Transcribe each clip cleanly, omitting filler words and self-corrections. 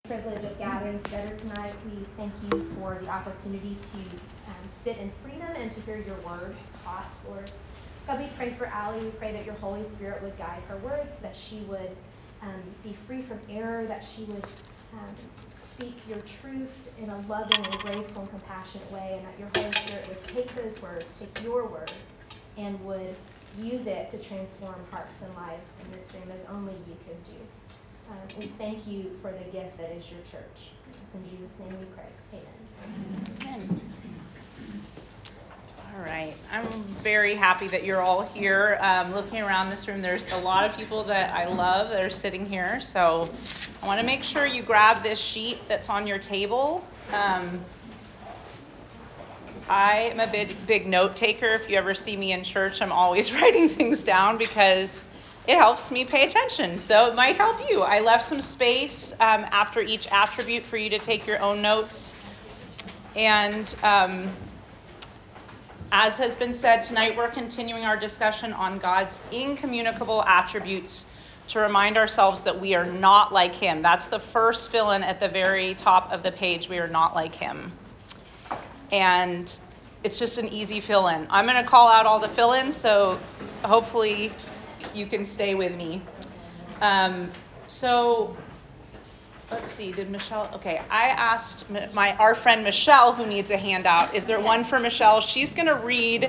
Privilege of gathering together tonight. We thank you for the opportunity to sit in freedom and to hear your word taught, Lord. God, we pray for Allie. We pray that your Holy Spirit would guide her words, that she would be free from error, that she would speak your truth in a loving and graceful and compassionate way, and that your Holy Spirit would take those words, take your word, and would use it to transform hearts and lives in this room as only you can do. We thank you for the gift that is your church. It's in Jesus' name we pray. Amen. Amen. All right. I'm very happy that you're all here. Looking around this room, there's a lot of people that I love that are sitting here. So I want to make sure you grab this sheet that's on your table. I am a big note taker. If you ever see me in church, I'm always writing things down because it helps me pay attention. So it might help you. I left some space after each attribute for you to take your own notes. And as has been said, tonight we're continuing our discussion on God's incommunicable attributes to remind ourselves that we are not like him. That's the first fill-in at the very top of the page. We are not like him. And it's just an easy fill-in. I'm going to call out all the fill-ins, so hopefully you can stay with me. So let's see, did Michelle? Okay, I asked our friend Michelle, who needs a handout. Is there one for Michelle? She's going to read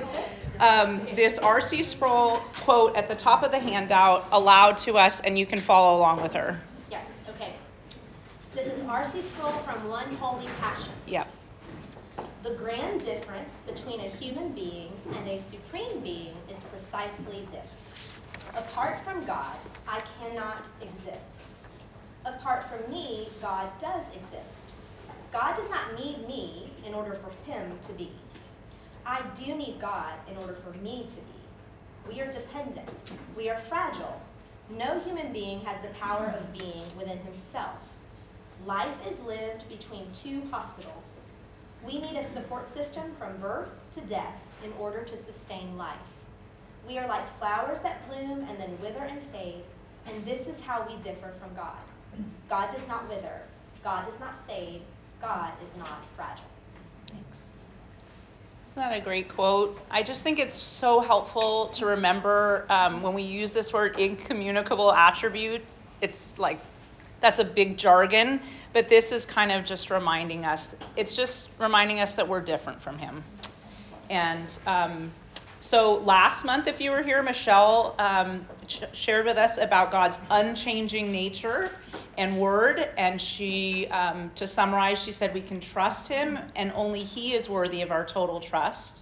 this R.C. Sproul quote at the top of the handout aloud to us, and you can follow along with her. Yes, okay. This is R.C. Sproul from One Holy Passion. Yep. The grand difference between a human being and a supreme being is precisely this. Apart from God, I cannot exist. Apart from me, God does exist. God does not need me in order for him to be. I do need God in order for me to be. We are dependent. We are fragile. No human being has the power of being within himself. Life is lived between two hospitals. We need a support system from birth to death in order to sustain life. We are like flowers that bloom and then wither and fade, and this is how we differ from God. God does not wither. God does not fade. God is not fragile. Thanks. Isn't that a great quote? I just think it's so helpful to remember when we use this word incommunicable attribute. It's like that's a big jargon, but this is kind of just reminding us. It's just reminding us that we're different from him. And so last month, if you were here, Michelle shared with us about God's unchanging nature and word. And she, to summarize, she said we can trust him and only he is worthy of our total trust.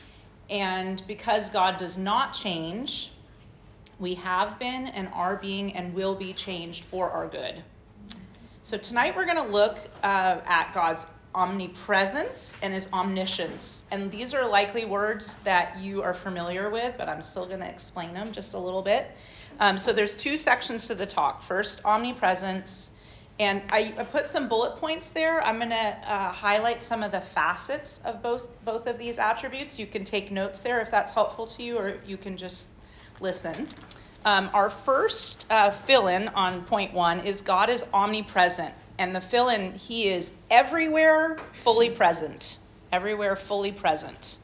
And because God does not change, we have been and are being and will be changed for our good. So tonight we're going to look at God's omnipresence and his omniscience. And these are likely words that you are familiar with, but I'm still going to explain them just a little bit. So there's two sections to the talk. First, omnipresence. And I put some bullet points there. I'm going to highlight some of the facets of both of these attributes. You can take notes there if that's helpful to you, or you can just listen. Our first fill-in on point 1 is God is omnipresent. And the fill-in, he is everywhere fully present. Everywhere fully present.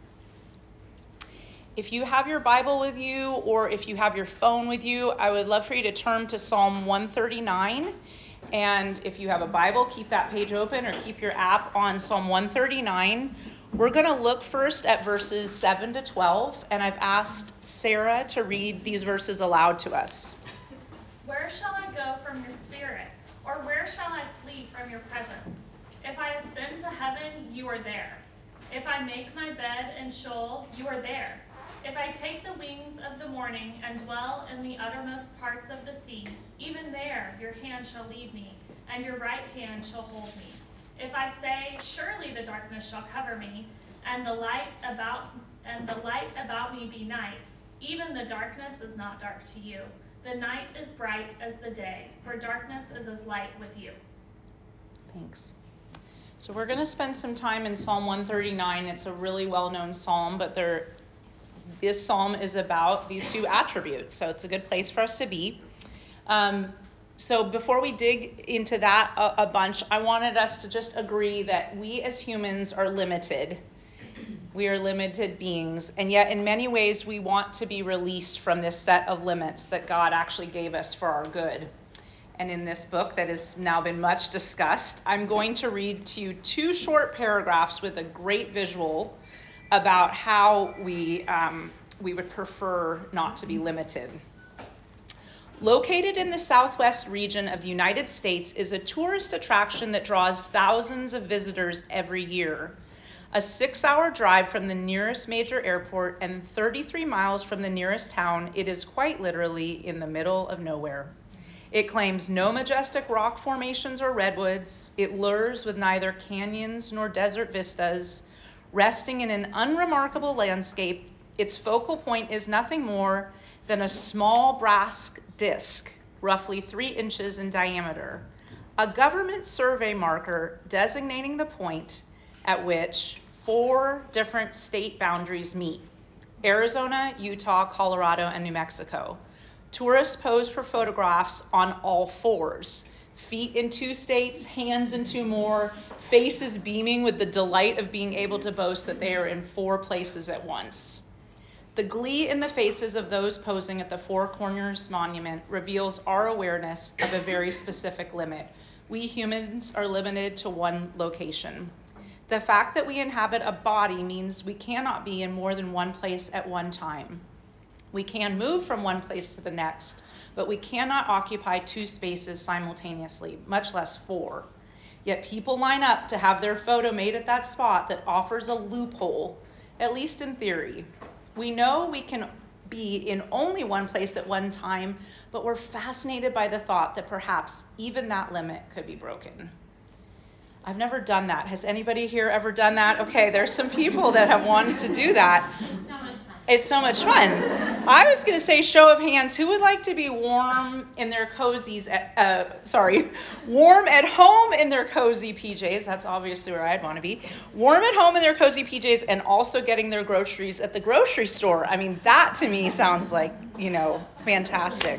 If you have your Bible with you or if you have your phone with you, I would love for you to turn to Psalm 139. And if you have a Bible, keep that page open or keep your app on Psalm 139. We're going to look first at verses 7 to 12, and I've asked Sarah to read these verses aloud to us. Where shall I go from your spirit? Or where shall I flee from your presence? If I ascend to heaven, you are there. If I make my bed in Sheol, you are there. If I take the wings of the morning and dwell in the uttermost parts of the sea, even there your hand shall lead me, and your right hand shall hold me. If I say, surely the darkness shall cover me, and the light about me be night, even the darkness is not dark to you. The night is bright as the day, for darkness is as light with you. Thanks. So we're going to spend some time in Psalm 139. It's a really well-known psalm, but this psalm is about these two attributes, so it's a good place for us to be. So before we dig into that a bunch, I wanted us to just agree that we as humans are limited. We are limited beings, and yet in many ways we want to be released from this set of limits that God actually gave us for our good. And in this book that has now been much discussed, I'm going to read to you 2 short paragraphs with a great visual about how we would prefer not to be limited. Located in the southwest region of the United States is a tourist attraction that draws thousands of visitors every year. A 6-hour drive from the nearest major airport and 33 miles from the nearest town, it is quite literally in the middle of nowhere. It claims no majestic rock formations or redwoods. It lures with neither canyons nor desert vistas. Resting in an unremarkable landscape, its focal point is nothing more than a small brass disc, roughly 3 inches in diameter, a government survey marker designating the point at which 4 different state boundaries meet: Arizona, Utah, Colorado, and New Mexico. Tourists pose for photographs on all 4s, feet in 2 states, hands in 2 more, faces beaming with the delight of being able to boast that they are in 4 places at once. The glee in the faces of those posing at the Four Corners Monument reveals our awareness of a very specific limit. We humans are limited to one location. The fact that we inhabit a body means we cannot be in more than one place at one time. We can move from one place to the next, but we cannot occupy 2 spaces simultaneously, much less 4. Yet people line up to have their photo made at that spot that offers a loophole, at least in theory. We know we can be in only one place at one time, but we're fascinated by the thought that perhaps even that limit could be broken. I've never done that. Has anybody here ever done that? Okay, there's some people that have wanted to do that. It's so much fun. I was going to say show of hands. Who would like to be warm in their cozies? Warm at home in their cozy PJs. That's obviously where I'd want to be. Warm at home in their cozy PJs and also getting their groceries at the grocery store. I mean, that to me sounds like, fantastic.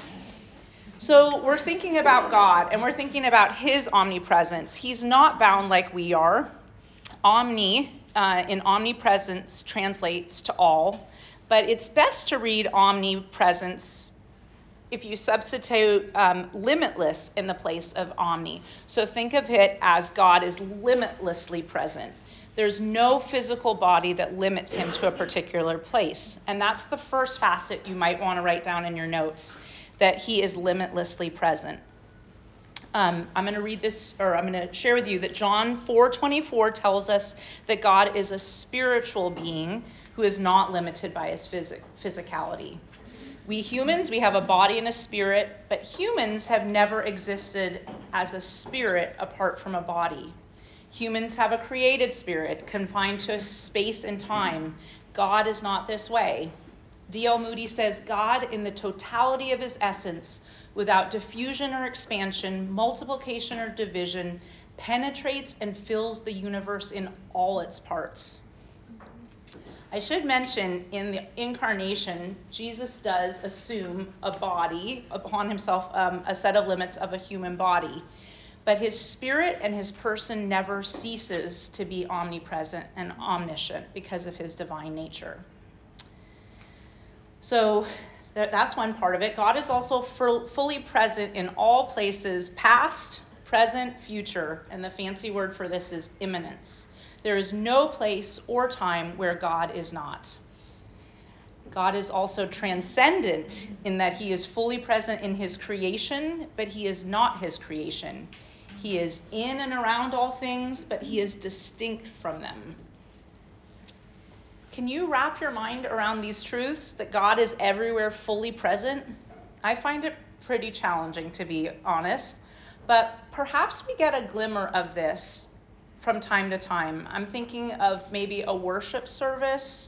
So we're thinking about God and we're thinking about his omnipresence. He's not bound like we are. Omni in omnipresence translates to all, but it's best to read omnipresence if you substitute limitless in the place of omni. So think of it as God is limitlessly present. There's no physical body that limits him to a particular place. And that's the first facet you might want to write down in your notes, that he is limitlessly present. I'm going to share with you that John 4:24 tells us that God is a spiritual being who is not limited by his physicality. We humans, we have a body and a spirit, but humans have never existed as a spirit apart from a body. Humans have a created spirit confined to space and time. God is not this way. D.L. Moody says, God in the totality of his essence, without diffusion or expansion, multiplication or division, penetrates and fills the universe in all its parts. I should mention, in the incarnation, Jesus does assume a body upon himself, a set of limits of a human body. But his spirit and his person never ceases to be omnipresent and omniscient because of his divine nature. So that's one part of it. God is also fully present in all places, past, present, future, and the fancy word for this is immanence. There is no place or time where God is not. God is also transcendent in that he is fully present in his creation, but he is not his creation. He is in and around all things, but he is distinct from them. Can you wrap your mind around these truths, that God is everywhere fully present? I find it pretty challenging, to be honest, but perhaps we get a glimmer of this from time to time. I'm thinking of maybe a worship service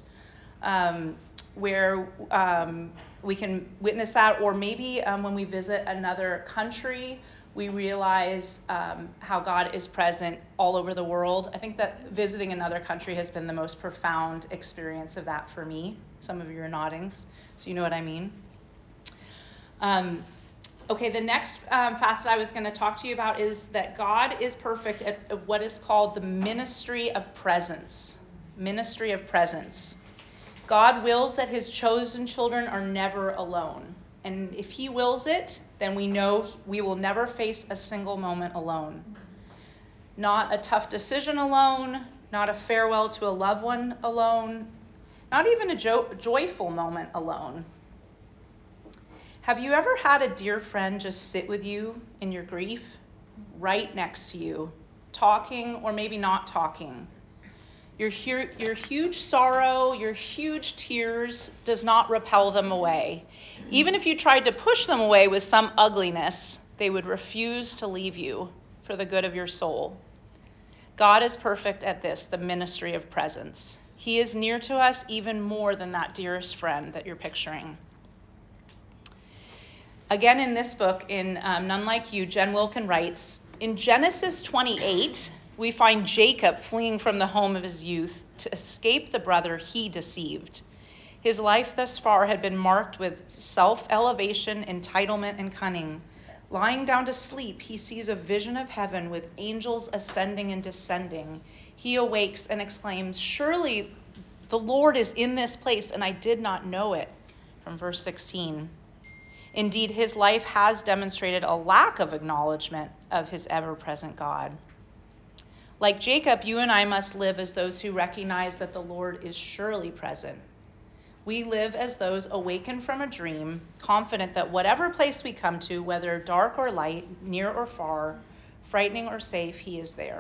where we can witness that, or maybe when we visit another country, we realize how God is present all over the world. I think that visiting another country has been the most profound experience of that for me. Some of you are nodding, so you know what I mean. Okay, the next facet I was going to talk to you about is that God is perfect at what is called the ministry of presence. Ministry of presence. God wills that his chosen children are never alone. And if he wills it, then we know we will never face a single moment alone. Not a tough decision alone, not a farewell to a loved one alone, not even a joyful moment alone. Have you ever had a dear friend just sit with you in your grief, right next to you, talking or maybe not talking? Your huge sorrow, your huge tears does not repel them away. Even if you tried to push them away with some ugliness, they would refuse to leave you for the good of your soul. God is perfect at this, the ministry of presence. He is near to us even more than that dearest friend that you're picturing. Again, in this book, in None Like You, Jen Wilkin writes, in Genesis 28, we find Jacob fleeing from the home of his youth to escape the brother he deceived. His life thus far had been marked with self-elevation, entitlement, and cunning. Lying down to sleep, he sees a vision of heaven with angels ascending and descending. He awakes and exclaims, surely the Lord is in this place, and I did not know it, from verse 16. Indeed, his life has demonstrated a lack of acknowledgement of his ever-present God. Like Jacob, you and I must live as those who recognize that the Lord is surely present. We live as those awakened from a dream, confident that whatever place we come to, whether dark or light, near or far, frightening or safe, he is there.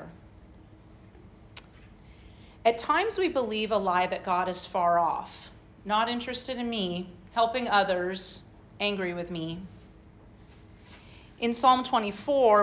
At times we believe a lie that God is far off, not interested in me, helping others, angry with me. In Psalm 23,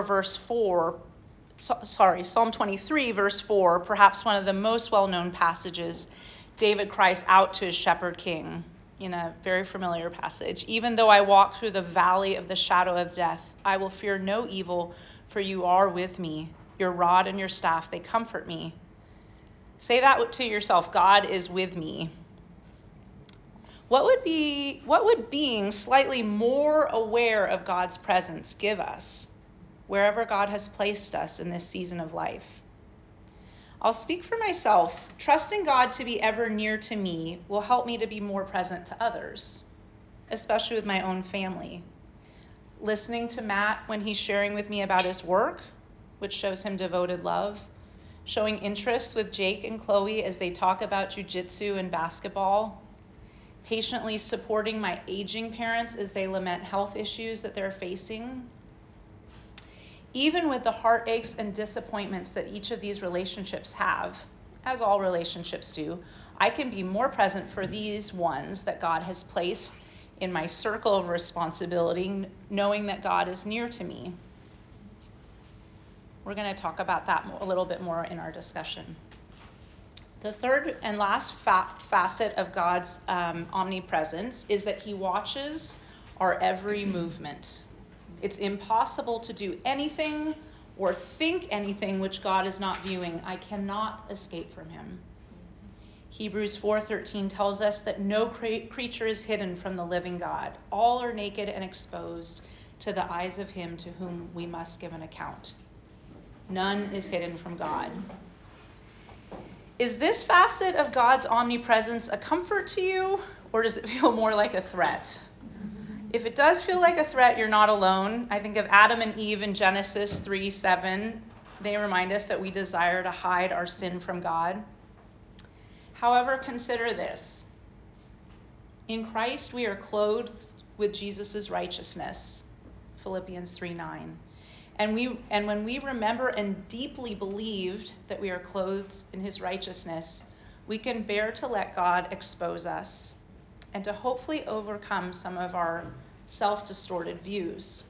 verse 4, perhaps one of the most well-known passages, David cries out to his shepherd king in a very familiar passage. Even though I walk through the valley of the shadow of death, I will fear no evil, for you are with me. Your rod and your staff, they comfort me. Say that to yourself, God is with me. What would being slightly more aware of God's presence give us, wherever God has placed us in this season of life? I'll speak for myself. Trusting God to be ever near to me will help me to be more present to others, especially with my own family. Listening to Matt when he's sharing with me about his work, which shows him devoted love. Showing interest with Jake and Chloe as they talk about jiu-jitsu and basketball. Patiently supporting my aging parents as they lament health issues that they're facing. Even with the heartaches and disappointments that each of these relationships have, as all relationships do, I can be more present for these ones that God has placed in my circle of responsibility, knowing that God is near to me. We're going to talk about that a little bit more in our discussion. The third and last facet of God's omnipresence is that he watches our every movement. It's impossible to do anything or think anything which God is not viewing. I cannot escape from him. Hebrews 4:13 tells us that no creature is hidden from the living God. All are naked and exposed to the eyes of him to whom we must give an account. None is hidden from God. Is this facet of God's omnipresence a comfort to you, or does it feel more like a threat? If it does feel like a threat, you're not alone. I think of Adam and Eve in Genesis 3:7. They remind us that we desire to hide our sin from God. However, consider this. In Christ, we are clothed with Jesus' righteousness, Philippians 3:9. And when we remember and deeply believed that we are clothed in his righteousness, we can bear to let God expose us and to hopefully overcome some of our self-distorted views.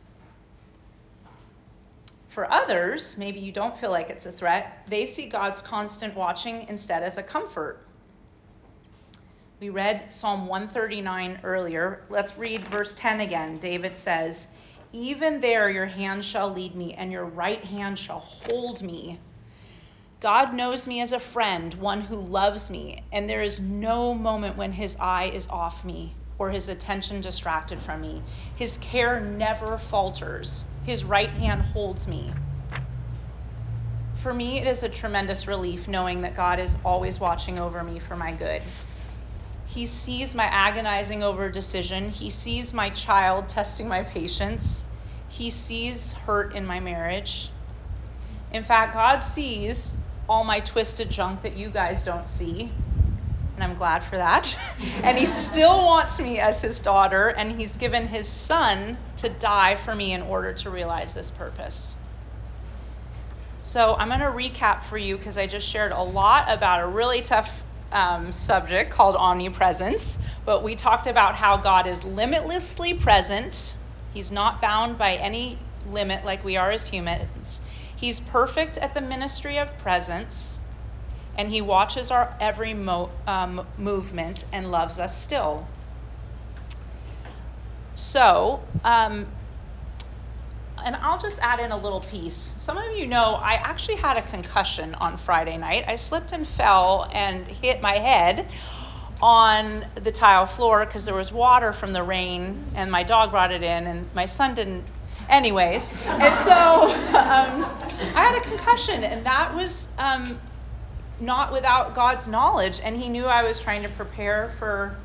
For others, maybe you don't feel like it's a threat. They see God's constant watching instead as a comfort. We read Psalm 139 earlier. Let's read verse 10 again. David says, even there your hand shall lead me, and your right hand shall hold me. God knows me as a friend, one who loves me, and there is no moment when his eye is off me. or his attention distracted from me. His care never falters. His right hand holds me. For me, it is a tremendous relief knowing that God is always watching over me for my good. He sees my agonizing over decision. He sees my child testing my patience. He sees hurt in my marriage. In fact, God sees all my twisted junk that you guys don't see. And I'm glad for that. And he still wants me as his daughter, and he's given his son to die for me in order to realize this purpose. So I'm going to recap for you because I just shared a lot about a really tough subject called omnipresence. But we talked about how God is limitlessly present. He's not bound by any limit like we are as humans. He's perfect at the ministry of presence. And he watches our every movement and loves us still. So, and I'll just add in a little piece. Some of you know I actually had a concussion on Friday night. I slipped and fell and hit my head on the tile floor because there was water from the rain, and my dog brought it in, and my son didn't. Anyways, and so I had a concussion, and that was not without God's knowledge, and he knew I was trying to prepare for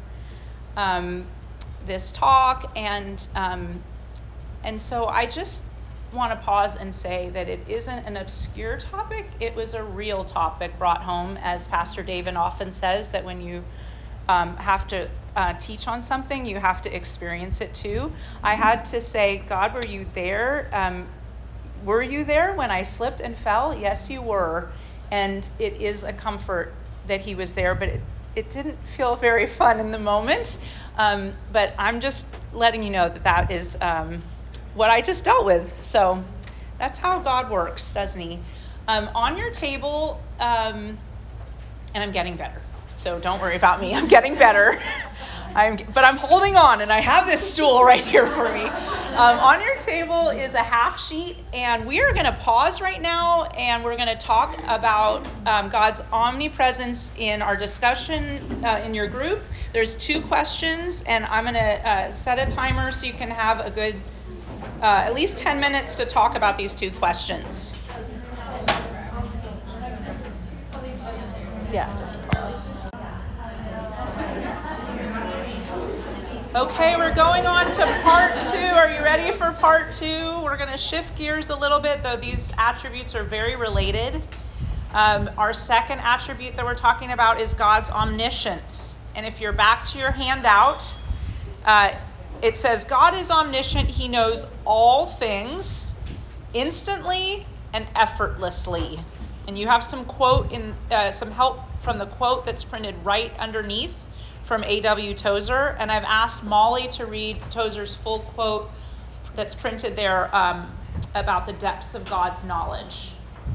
this talk, and so I just want to pause and say that it isn't an obscure topic. It was a real topic brought home, as Pastor David often says, that when you have to teach on something, you have to experience it too. I had to say, God, were you there? Were you there when I slipped and fell? Yes, you were. And it is a comfort that he was there, but it didn't feel very fun in the moment. But I'm just letting you know that is what I just dealt with. So that's how God works, doesn't he? On your table, and I'm getting better, so don't worry about me. I'm getting better. But I'm holding on, and I have this stool right here for me. On your table is a half sheet, and we are going to pause right now, and we're going to talk about God's omnipresence in our discussion in your group. There's 2 questions, and I'm going to set a timer so you can have a good at least 10 minutes to talk about these 2 questions. Yeah, just pause. Okay, we're going on to part 2. Are you ready for part 2? We're going to shift gears a little bit, though these attributes are very related. Our second attribute that we're talking about is God's omniscience. And if you're back to your handout, it says God is omniscient. He knows all things instantly and effortlessly. And you have some help from the quote that's printed right underneath from A.W. Tozer, and I've asked Molly to read Tozer's full quote that's printed there about the depths of God's knowledge.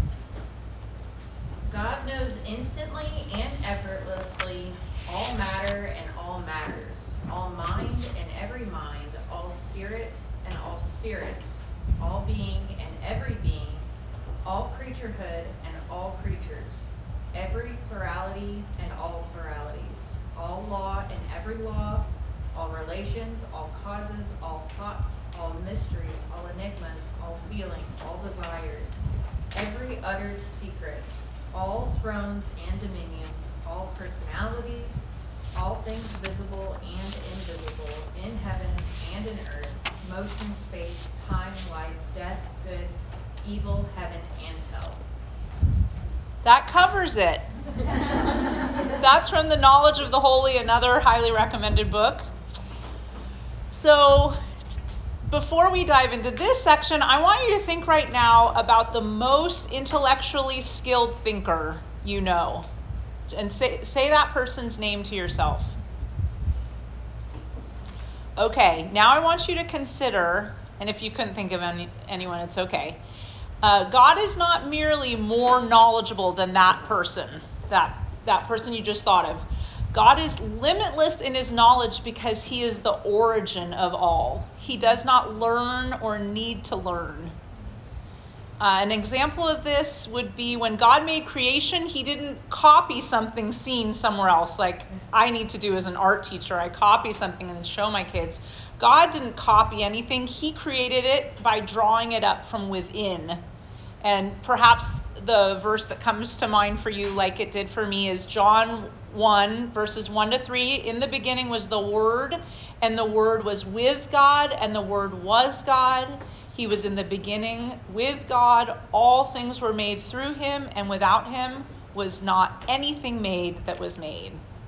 God knows instantly and effortlessly all matter and all matters, all mind and every mind, all spirit and all spirits, all being and every being, all creaturehood and all creatures, every plurality and all pluralities, all law and every law, all relations, all causes, all thoughts, all mysteries, all enigmas, all feeling, all desires, every uttered secret, all thrones and dominions, all personalities, all things visible and invisible, in heaven and in earth, motion, space, time, life, death, good, evil, heaven, and hell. That covers it. That's from The Knowledge of the Holy, another highly recommended book. So before we dive into this section, I want you to think right now about the most intellectually skilled thinker you know. And say that person's name to yourself. Okay, now I want you to consider, and if you couldn't think of anyone, it's okay. God is not merely more knowledgeable than that person, that person you just thought of. God is limitless in his knowledge because he is the origin of all. He does not learn or need to learn. An example of this would be when God made creation, he didn't copy something seen somewhere else, like I need to do as an art teacher. I copy something and show my kids. God didn't copy anything. He created it by drawing it up from within. And perhaps the verse that comes to mind for you, like it did for me, is John 1, verses 1 to 3. In the beginning was the Word, and the Word was with God, and the Word was God. He was in the beginning with God. All things were made through him, and without him was not anything made that was made.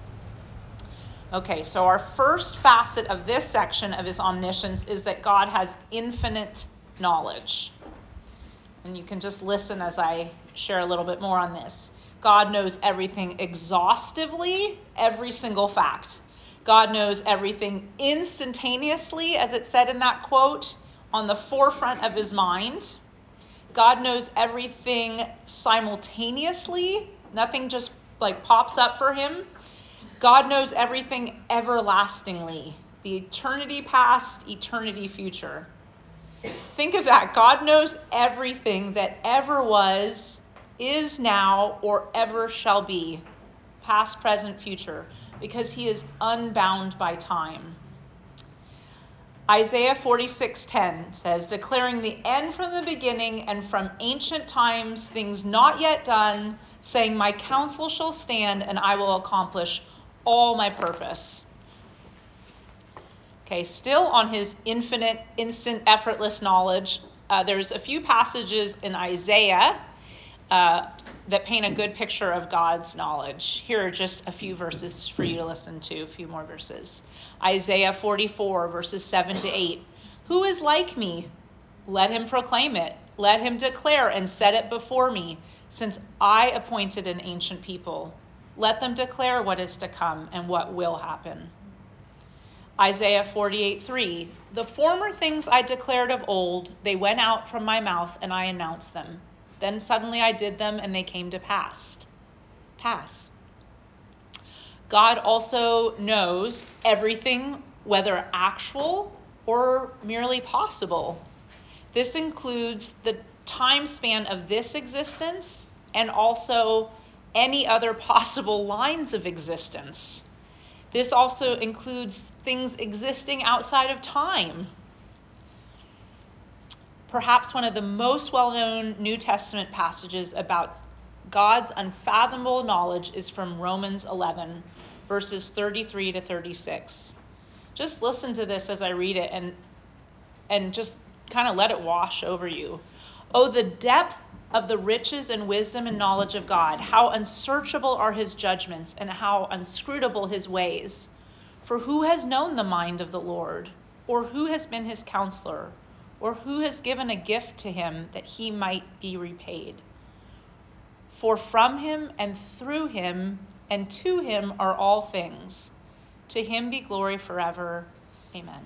Okay, so our first facet of this section of his omniscience is that God has infinite knowledge. And you can just listen as I share a little bit more on this. God knows everything exhaustively, every single fact. God knows everything instantaneously, as it said in that quote, on the forefront of his mind. God knows everything simultaneously. Nothing just like pops up for him. God knows everything everlastingly. The eternity past, eternity future. Think of that. God knows everything that ever was, is now, or ever shall be. Past, present, future. Because he is unbound by time. Isaiah 46:10 says, declaring the end from the beginning and from ancient times, things not yet done, saying, my counsel shall stand and I will accomplish all my purpose. Okay, still on his infinite, instant, effortless knowledge, there's a few passages in Isaiah that paint a good picture of God's knowledge. Here are just a few verses for you to listen to, a few more verses. Isaiah 44, verses 7 to 8. Who is like me? Let him proclaim it. Let him declare and set it before me, since I appointed an ancient people. Let them declare what is to come and what will happen. Isaiah 48:3. The former things I declared of old, they went out from my mouth and I announced them. Then suddenly I did them and they came to pass. God also knows everything, whether actual or merely possible. This includes the time span of this existence and also any other possible lines of existence. This also includes things existing outside of time. Perhaps one of the most well-known New Testament passages about God's unfathomable knowledge is from Romans 11, verses 33 to 36. Just listen to this as I read it and just kind of let it wash over you. Oh, the depth of the riches and wisdom and knowledge of God. How unsearchable are his judgments and how inscrutable his ways. For who has known the mind of the Lord? Or who has been his counselor? Or who has given a gift to him that he might be repaid? For from him and through him and to him are all things. To him be glory forever. Amen.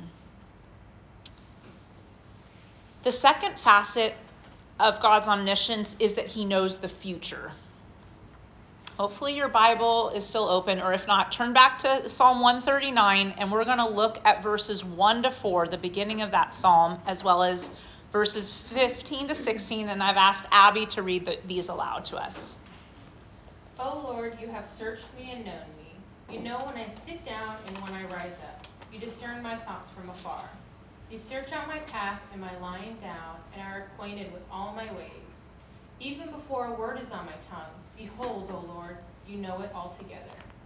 The second facet of God's omniscience is that he knows the future. Hopefully your Bible is still open, or if not, turn back to Psalm 139, and we're going to look at verses 1 to 4, the beginning of that psalm, as well as verses 15 to 16, and I've asked Abby to read these aloud to us. O Lord, you have searched me and known me. You know when I sit down and when I rise up. You discern my thoughts from afar. You search out my path and my lying down, and are acquainted with all my ways. Even before a word is on my tongue, behold, O Lord, you know it altogether.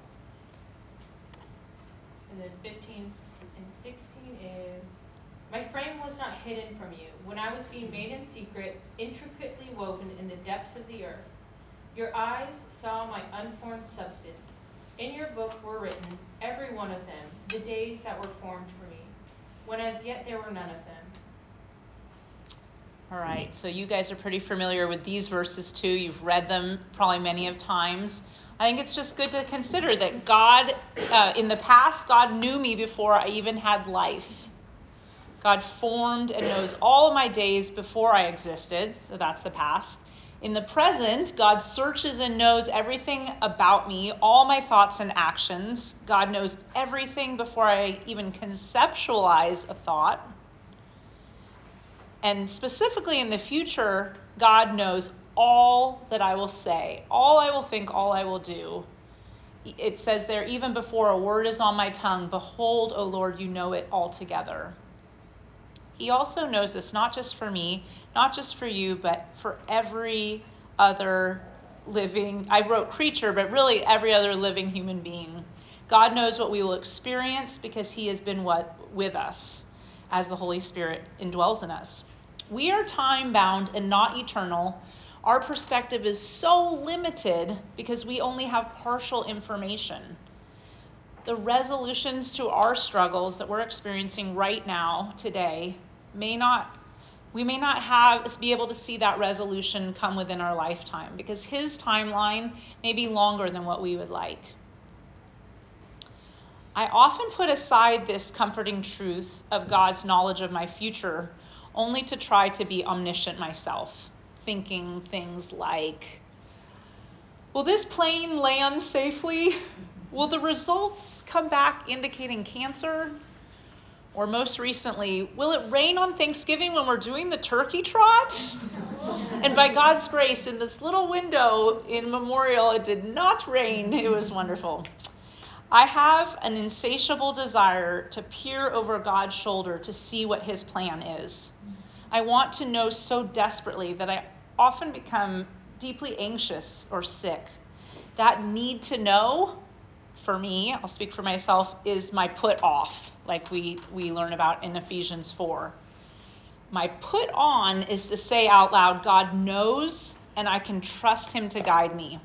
And then 15 and 16 is, my frame was not hidden from you when I was being made in secret, intricately woven in the depths of the earth. Your eyes saw my unformed substance. In your book were written, every one of them, the days that were formed for me, when as yet there were none of them. All right, so you guys are pretty familiar with these verses too. You've read them probably many of times. I think it's just good to consider that God, in the past, God knew me before I even had life. God formed and knows all of my days before I existed, so that's the past. In the present, God searches and knows everything about me, all my thoughts and actions. God knows everything before I even conceptualize a thought. And specifically in the future, God knows all that I will say, all I will think, all I will do. It says there, even before a word is on my tongue, behold, O Lord, you know it altogether. He also knows this, not just for me, not just for you, but for every other living, I wrote creature, but really every other living human being. God knows what we will experience because he has been with us as the Holy Spirit indwells in us. We are time-bound and not eternal. Our perspective is so limited because we only have partial information. The resolutions to our struggles that we're experiencing right now, today, we may not be able to see that resolution come within our lifetime because his timeline may be longer than what we would like. I often put aside this comforting truth of God's knowledge of my future only to try to be omniscient myself, thinking things like, will this plane land safely? Will the results come back indicating cancer? Or most recently, will it rain on Thanksgiving when we're doing the turkey trot? And by God's grace, in this little window in Memorial, it did not rain. It was wonderful. I have an insatiable desire to peer over God's shoulder to see what his plan is. I want to know so desperately that I often become deeply anxious or sick. That need to know, for me, I'll speak for myself, is my put off, like we learn about in Ephesians 4. My put on is to say out loud, God knows, and I can trust him to guide me.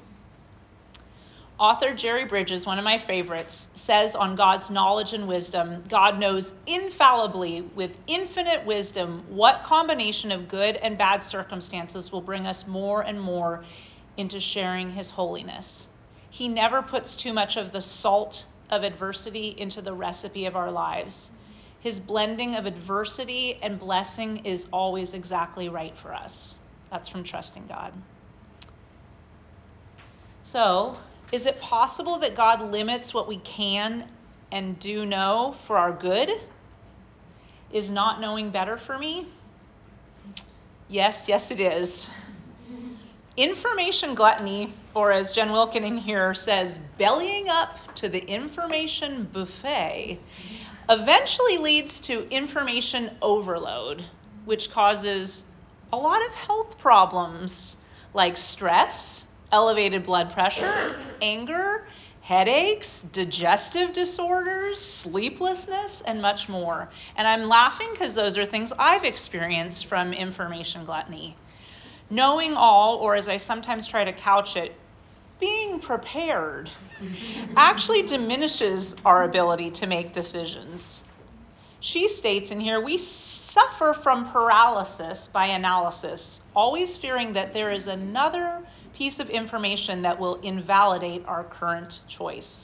Author Jerry Bridges, one of my favorites, says on God's knowledge and wisdom, God knows infallibly with infinite wisdom what combination of good and bad circumstances will bring us more and more into sharing his holiness. He never puts too much of the salt of adversity into the recipe of our lives. His blending of adversity and blessing is always exactly right for us. That's from Trusting God. So, is it possible that God limits what we can and do know for our good? Is not knowing better for me? Yes, it is. Information gluttony, or as Jen Wilkin in here says, bellying up to the information buffet, eventually leads to information overload, which causes a lot of health problems like stress, elevated blood pressure, anger, headaches, digestive disorders, sleeplessness, and much more. And I'm laughing because those are things I've experienced from information gluttony. Knowing all, or as I sometimes try to couch it, being prepared, actually diminishes our ability to make decisions. She states in here, we suffer from paralysis by analysis, always fearing that there is another piece of information that will invalidate our current choice.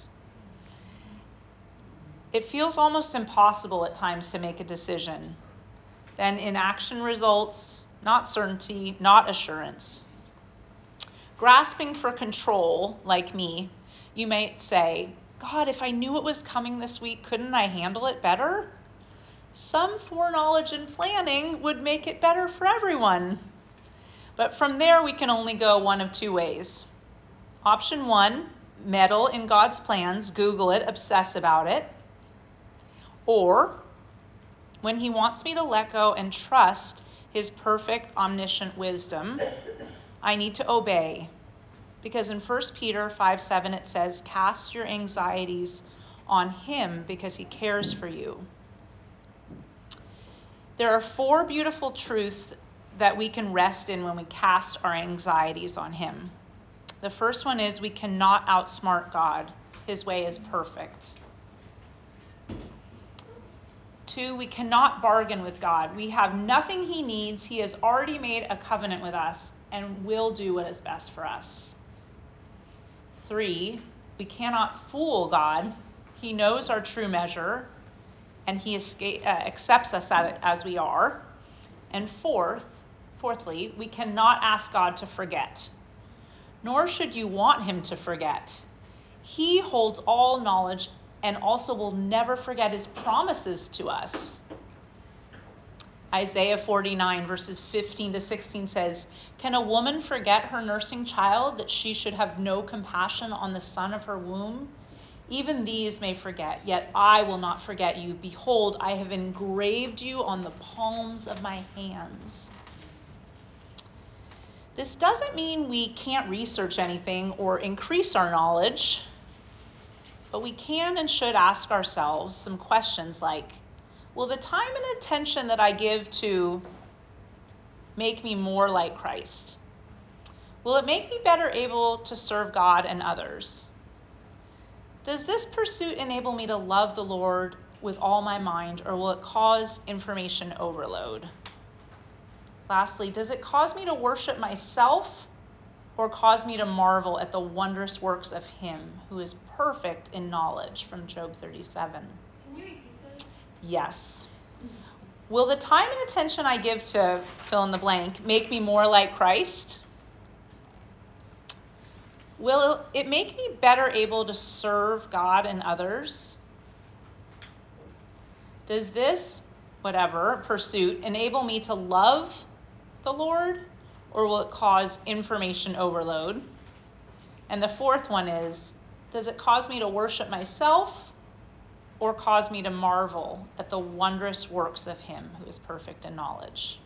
It feels almost impossible at times to make a decision. Then inaction results, not certainty, not assurance. Grasping for control, like me, you might say, God, if I knew it was coming this week, couldn't I handle it better? Some foreknowledge and planning would make it better for everyone. But from there, we can only go one of two ways. Option 1, meddle in God's plans, Google it, obsess about it. Or, when he wants me to let go and trust his perfect, omniscient wisdom, I need to obey. Because in 1 Peter 5:7 it says, cast your anxieties on him because he cares for you. There are 4 beautiful truths that we can rest in when we cast our anxieties on him. The first one is we cannot outsmart God. His way is perfect. 2, we cannot bargain with God. We have nothing he needs. He has already made a covenant with us and will do what is best for us. 3, we cannot fool God. He knows our true measure, and he accepts us as we are. And fourthly, we cannot ask God to forget, nor should you want him to forget. He holds all knowledge and also will never forget his promises to us. Isaiah 49 verses 15 to 16 says, "Can a woman forget her nursing child, that she should have no compassion on the son of her womb? Even these may forget, yet I will not forget you. Behold, I have engraved you on the palms of my hands." This doesn't mean we can't research anything or increase our knowledge, but we can and should ask ourselves some questions like, will the time and attention that I give to make me more like Christ? Will it make me better able to serve God and others? Does this pursuit enable me to love the Lord with all my mind, or will it cause information overload? Lastly, does it cause me to worship myself or cause me to marvel at the wondrous works of him who is perfect in knowledge? From Job 37. Can you repeat those? Yes. Will the time and attention I give to fill in the blank make me more like Christ? Will it make me better able to serve God and others? Does this, whatever, pursuit enable me to love the Lord, or will it cause information overload? And the fourth one is, does it cause me to worship myself or cause me to marvel at the wondrous works of him who is perfect in knowledge?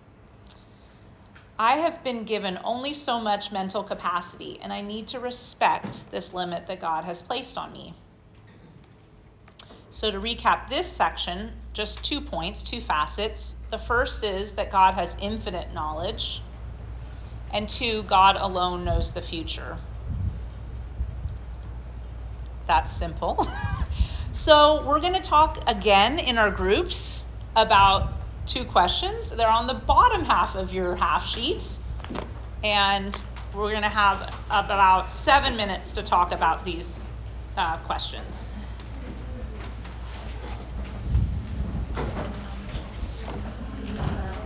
I have been given only so much mental capacity, and I need to respect this limit that God has placed on me. So to recap this section, just 2 points, 2 facets. The first is that God has infinite knowledge, and 2, God alone knows the future. That's simple. So we're going to talk again in our groups about 2 questions. They're on the bottom half of your half sheet, and we're going to have about 7 minutes to talk about these questions.